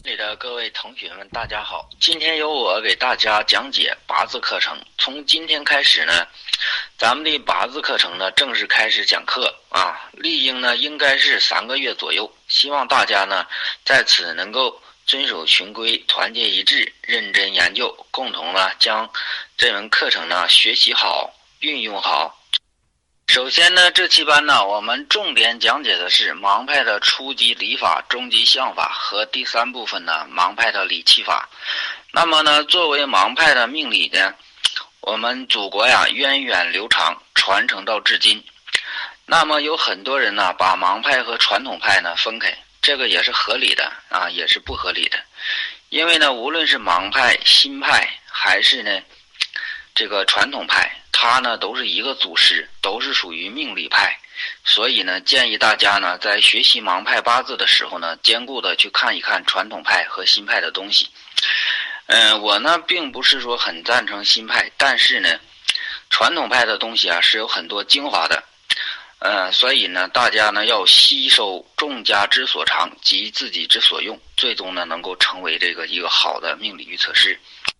这里的各位同学们，大家好！今天由我给大家讲解八字课程。从今天开始呢，咱们的八字课程呢正式开始讲课啊，历经呢应该是3个月左右。希望大家呢在此能够遵守群规，团结一致，认真研究，共同呢将这门课程呢学习好，运用好。首先呢，这期班呢，我们重点讲解的是盲派的初级理法、中级相法和第3部分呢，盲派的理气法。那么呢，作为盲派的命理呢，我们祖国呀源远流长，传承到至今。那么有很多人呢，把盲派和传统派呢分开，这个也是合理的啊，也是不合理的。因为呢，无论是盲派、新派，还是呢这个传统派，它呢都是一个祖师，都是属于命理派，所以呢建议大家呢在学习盲派八字的时候呢，兼顾的去看一看传统派和新派的东西。我呢并不是说很赞成新派，但是呢传统派的东西啊是有很多精华的，所以呢大家呢要吸收众家之所长及自己之所用，最终呢能够成为这个一个好的命理预测师。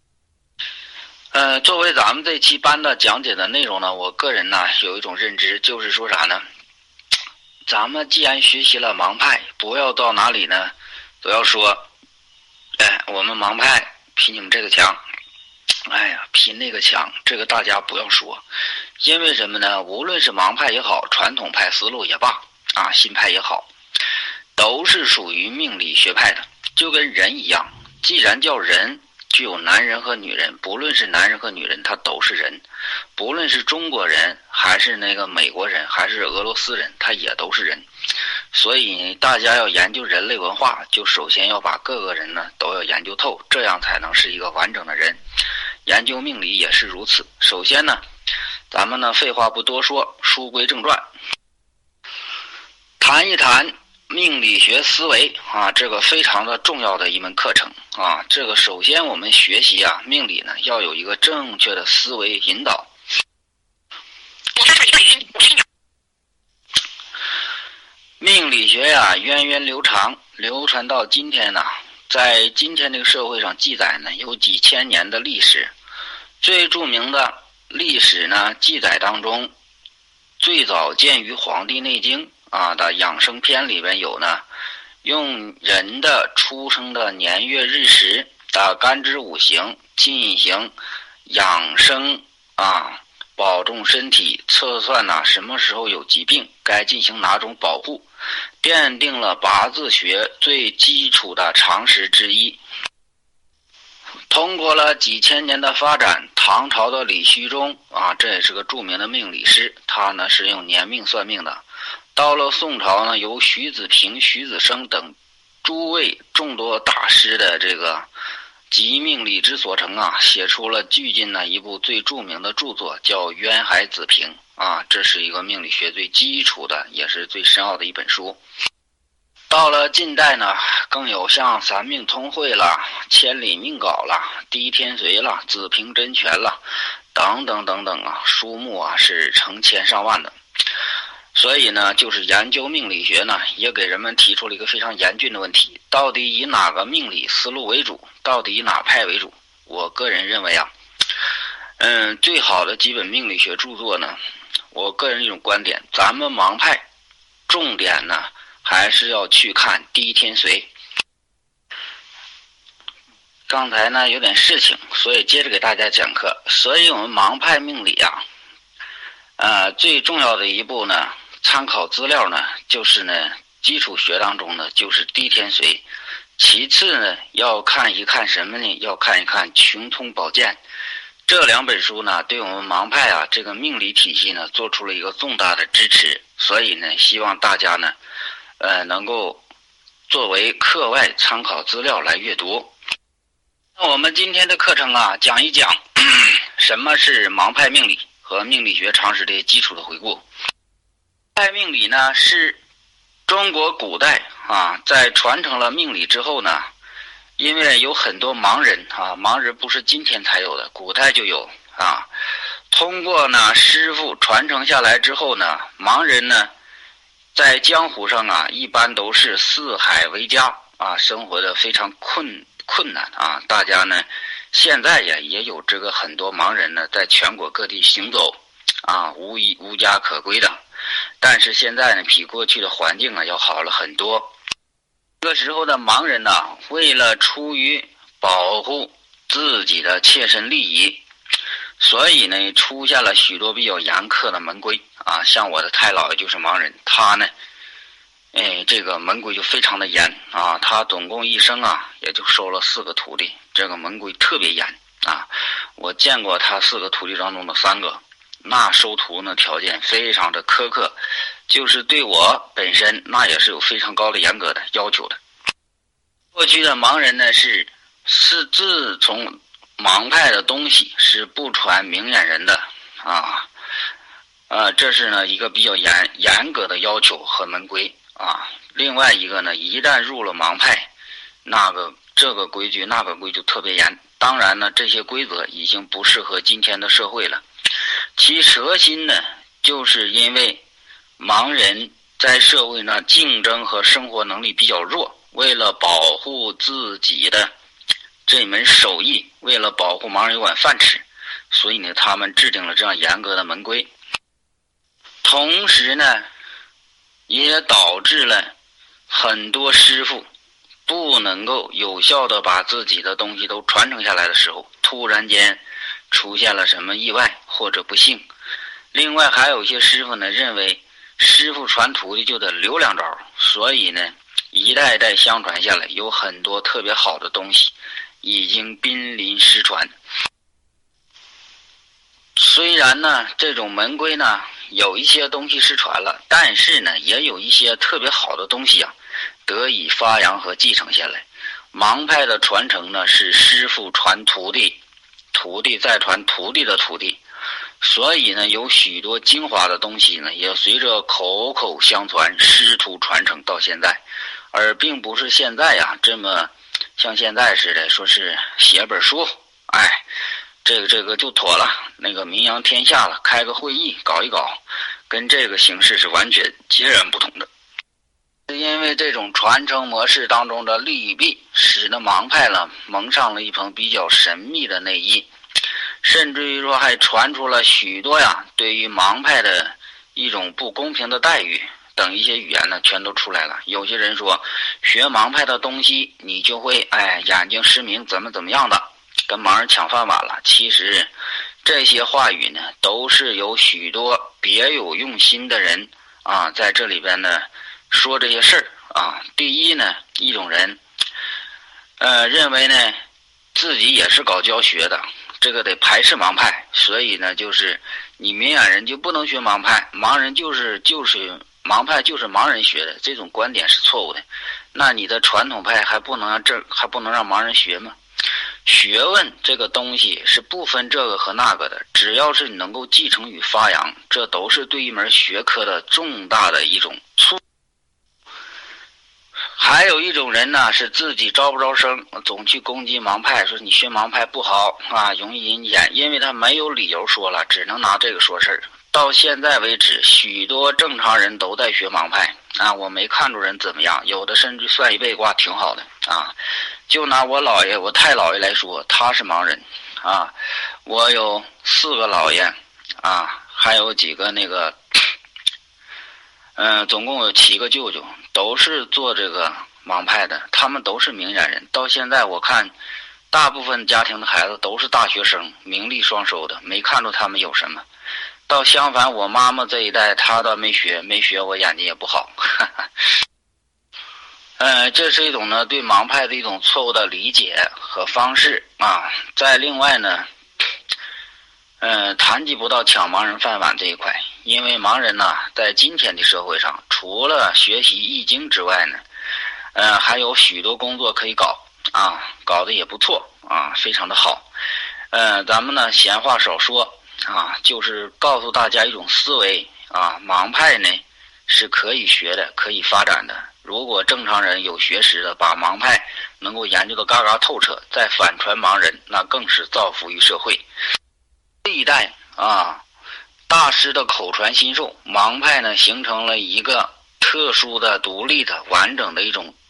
作为咱们这期班的讲解的内容呢，我个人呢有一种认知，就是说啥呢？咱们既然学习了盲派，不要到哪里呢都要说，我们盲派比你们这个强，比那个强，这个大家不要说。因为什么呢？无论是盲派也好，传统派思路也罢，新派也好，都是属于命理学派的，就跟人一样，既然叫人，具有男人和女人，不论是男人和女人，他都是人；不论是中国人，还是那个美国人，还是俄罗斯人，他也都是人。所以大家要研究人类文化，就首先要把各个人呢都要研究透，这样才能是一个完整的人。研究命理也是如此。首先呢，咱们呢废话不多说，书归正传，谈一谈命理学思维这个非常的重要的一门课程这个首先我们学习命理呢要有一个正确的思维引导。命理学源远流长，流传到今天呢，在今天这个社会上记载呢有几千年的历史。最著名的历史呢记载当中，最早见于《黄帝内经》的养生篇里边有呢，用人的出生的年月日时的干支五行进行养生保重身体，测算什么时候有疾病，该进行哪种保护，奠定了八字学最基础的常识之一。通过了几千年的发展，唐朝的李虚中这也是个著名的命理师，他呢是用年命算命的。到了宋朝呢，由徐子平、徐子升等诸位众多大师的这个集命理之所成写出了距今呢一部最著名的著作，叫《渊海子平》这是一个命理学最基础的，也是最深奥的一本书。到了近代呢，更有像三命通会了、千里命稿了、第一天髓了、子平真诠了等等等等书目是成千上万的。所以呢，就是研究命理学呢，也给人们提出了一个非常严峻的问题：到底以哪个命理思路为主？到底以哪派为主？我个人认为最好的几本命理学著作呢，我个人一种观点，咱们盲派重点呢还是要去看第一天髓。刚才呢有点事情，所以接着给大家讲课。所以我们盲派命理最重要的一步呢，参考资料呢，就是呢基础学当中呢就是第一天髓。其次呢，要看一看什么呢？要看一看《穷通宝鉴》。这2本书呢，对我们盲派这个命理体系呢，做出了一个重大的支持。所以呢，希望大家呢，能够作为课外参考资料来阅读。那我们今天的课程讲一讲什么是盲派命理和命理学常识的基础的回顾。盲派命理呢，是中国古代在传承了命理之后呢，因为有很多盲人盲人不是今天才有的，古代就有通过呢师傅传承下来之后呢，盲人呢在江湖上一般都是四海为家生活的非常困难啊。大家呢现在也有这个很多盲人呢在全国各地行走无家可归的，但是现在呢比过去的环境要好了很多。这个时候的盲人呢，为了出于保护自己的切身利益，所以呢出现了许多比较严苛的门规像我的太姥爷就是盲人，他呢这个门规就非常的严他总共一生也就收了4个徒弟，这个门规特别严我见过他4个徒弟当中的3个，那收徒呢条件非常的苛刻，就是对我本身那也是有非常高的严格的要求的。过去的盲人呢是自从盲派的东西是不传明眼人的这是呢一个比较严格的要求和门规另外一个呢，一旦入了盲派，这个规矩那个规矩特别严。当然呢，这些规则已经不适合今天的社会了。其核心呢，就是因为盲人在社会上竞争和生活能力比较弱，为了保护自己的这门手艺，为了保护盲人有碗饭吃，所以呢，他们制定了这样严格的门规。同时呢，也导致了很多师傅不能够有效的把自己的东西都传承下来的时候，突然间出现了什么意外或者不幸。另外还有一些师傅呢，认为师傅传徒弟就得留2招，所以呢一代代相传下来，有很多特别好的东西已经濒临失传。虽然呢这种门规呢有一些东西失传了，但是呢也有一些特别好的东西得以发扬和继承下来。盲派的传承呢是师傅传徒弟，徒弟再传徒弟的徒弟，所以呢有许多精华的东西呢也随着口口相传，师徒传承到现在，而并不是现在这么像现在似的说是写本书这个就妥了，那个名扬天下了，开个会议搞一搞，跟这个形式是完全截然不同的。因为这种传承模式当中的利弊，使得盲派呢蒙上了一层比较神秘的内衣，甚至于说还传出了许多对于盲派的一种不公平的待遇等一些语言呢全都出来了。有些人说学盲派的东西你就会眼睛失明怎么样的，跟盲人抢饭碗了。其实这些话语呢都是有许多别有用心的人在这里边呢说这些事儿第一呢，一种人认为呢自己也是搞教学的，这个得排斥盲派，所以呢就是你明眼人就不能学盲派，盲人就是盲派就是盲人学的，这种观点是错误的。那你的传统派还不能让盲人学吗？学问这个东西是不分这个和那个的，只要是你能够继承与发扬，这都是对一门学科的重大的一种促。还有一种人呢是自己招不着生，总去攻击盲派，说你学盲派不好容易引荐，因为他没有理由说了，只能拿这个说事儿。到现在为止，许多正常人都在学盲派我没看出人怎么样，有的甚至算一背卦挺好的就拿我太姥爷来说，他是盲人我有4个姥爷还有几个那个总共有7个舅舅，都是做这个盲派的，他们都是明眼人。到现在我看大部分家庭的孩子都是大学生，名利双收的，没看出他们有什么。倒相反，我妈妈这一代她倒没学，我眼睛也不好这是一种呢对盲派的一种错误的理解和方式再另外呢谈及不到抢盲人饭碗这一块，因为盲人呢在今天的社会上，除了学习易经之外呢还有许多工作可以搞搞得也不错非常的好咱们呢闲话少说就是告诉大家一种思维盲派呢是可以学的，可以发展的。如果正常人有学识的，把盲派能够研究得嘎嘎透彻，再反传盲人，那更是造福于社会。这一代大师的口传心授，盲派呢形成了一个特殊的、独立的、完整的一种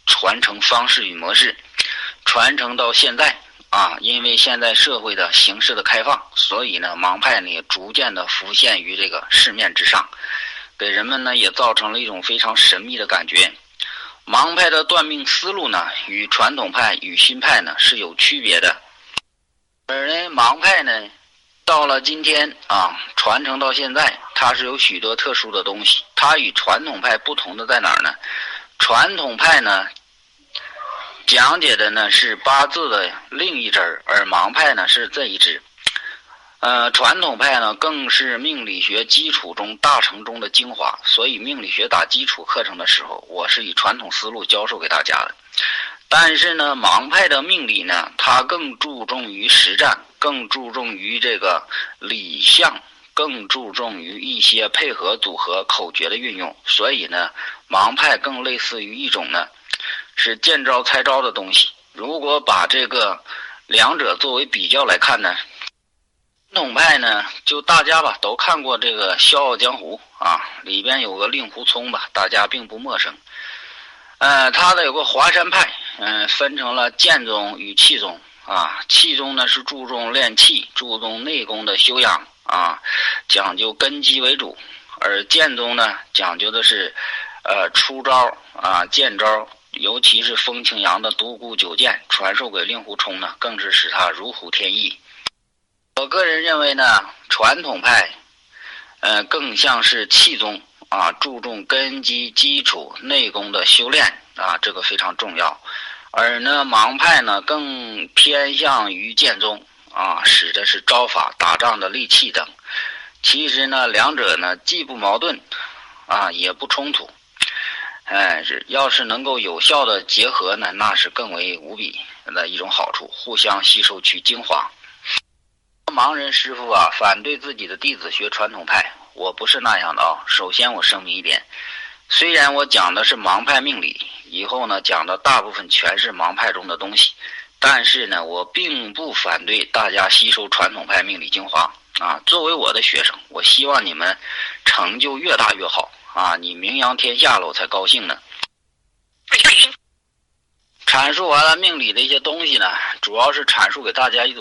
传承方式与模式，传承到现在因为现在社会的形势的开放，所以呢盲派呢也逐渐的浮现于这个市面之上，给人们呢也造成了一种非常神秘的感觉。盲派的断命思路呢与传统派与新派呢是有区别的，而呢盲派呢到了今天传承到现在，它是有许多特殊的东西。它与传统派不同的在哪儿呢？传统派呢讲解的呢是八字的另一支，而盲派呢是这一支。传统派呢更是命理学基础中大成中的精华，所以命理学打基础课程的时候，我是以传统思路教授给大家的。但是呢盲派的命理呢，它更注重于实战，更注重于这个理象，更注重于一些配合组合口诀的运用，所以呢盲派更类似于一种呢是见招拆招的东西。如果把这个两者作为比较来看呢，传统派呢就大家吧都看过这个《笑傲江湖》里边有个令狐冲吧，大家并不陌生。他的有个华山派，分成了剑宗与气宗气宗呢是注重练气，注重内功的修养讲究根基为主，而剑宗呢讲究的是出招见招，尤其是风清扬的独孤九剑传授给令狐冲呢，更是使他如虎添翼。我个人认为呢，传统派更像是气宗注重根基基础内功的修炼这个非常重要。而呢盲派呢更偏向于剑宗使的是招法打仗的利器等。其实呢两者呢既不矛盾也不冲突，要是能够有效的结合呢，那是更为无比的一种好处，互相吸收取精华。盲人师傅反对自己的弟子学传统派，我不是那样的首先我声明一点，虽然我讲的是盲派命理，以后呢讲的大部分全是盲派中的东西，但是呢我并不反对大家吸收传统派命理精华作为我的学生，我希望你们成就越大越好你名扬天下了我才高兴呢。阐述完了命理的一些东西呢，主要是阐述给大家一种